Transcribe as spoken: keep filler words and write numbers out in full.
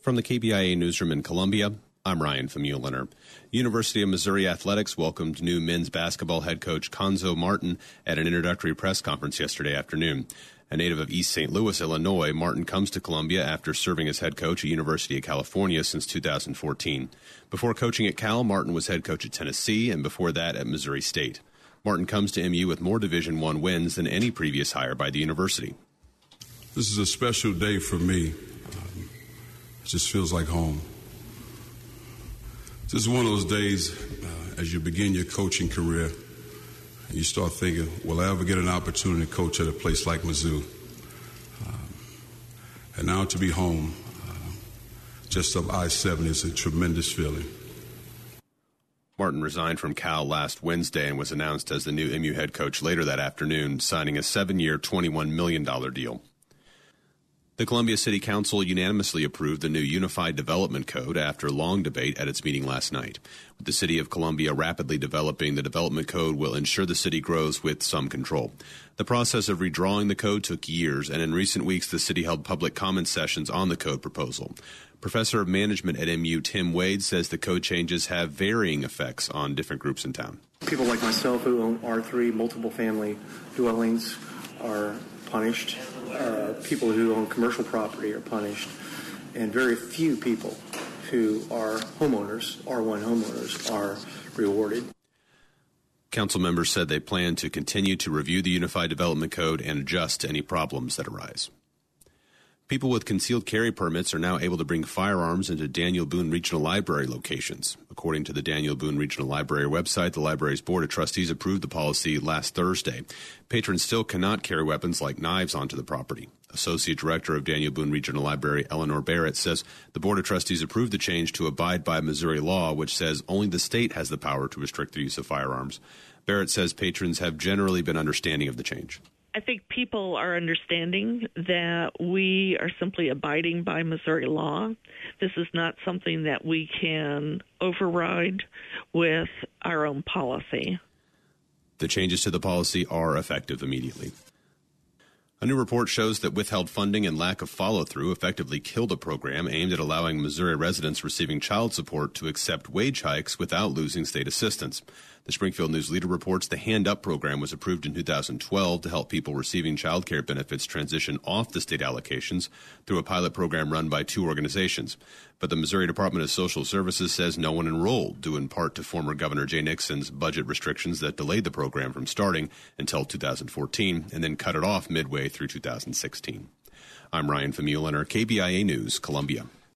From the K B I A newsroom in Columbia, I'm Ryan Famuliner. University of Missouri Athletics welcomed new men's basketball head coach Cuonzo Martin at an introductory press conference yesterday afternoon. A native of East Saint Louis, Illinois, Martin comes to Columbia after serving as head coach at University of California since two thousand fourteen. Before coaching at Cal, Martin was head coach at Tennessee, and before that at Missouri State. Martin comes to M U with more Division I wins than any previous hire by the university. This is a special day for me. Um, it just feels like home. This is one of those days uh, as you begin your coaching career, you start thinking, will I ever get an opportunity to coach at a place like Mizzou? Um, and now to be home, uh, just up I seventy, is a tremendous feeling. Martin resigned from Cal last Wednesday and was announced as the new M U head coach later that afternoon, signing a seven-year, twenty-one million dollars deal. The Columbia City Council unanimously approved the new Unified Development Code after long debate at its meeting last night. With the City of Columbia rapidly developing, the Development Code will ensure the city grows with some control. The process of redrawing the code took years, and in recent weeks the city held public comment sessions on the code proposal. Professor of Management at M U Tim Wade says the code changes have varying effects on different groups in town. People like myself who own R three multiple family dwellings are punished. Uh, people who own commercial property are punished, and very few people who are homeowners, R one homeowners, are rewarded. Council members said they plan to continue to review the Unified Development Code and adjust to any problems that arise. People with concealed carry permits are now able to bring firearms into Daniel Boone Regional Library locations. According to the Daniel Boone Regional Library website, the library's Board of Trustees approved the policy last Thursday. Patrons still cannot carry weapons like knives onto the property. Associate Director of Daniel Boone Regional Library, Eleanor Barrett, says the Board of Trustees approved the change to abide by Missouri law, which says only the state has the power to restrict the use of firearms. Barrett says patrons have generally been understanding of the change. I think people are understanding that we are simply abiding by Missouri law. This is not something that we can override with our own policy. The changes to the policy are effective immediately. A new report shows that withheld funding and lack of follow-through effectively killed a program aimed at allowing Missouri residents receiving child support to accept wage hikes without losing state assistance. The Springfield News Leader reports the Hand Up program was approved in two thousand twelve to help people receiving child care benefits transition off the state allocations through a pilot program run by two organizations. But the Missouri Department of Social Services says no one enrolled, due in part to former Governor Jay Nixon's budget restrictions that delayed the program from starting until two thousand fourteen and then cut it off midway through two thousand sixteen. I'm Ryan Famuliner, K B I A News, Columbia.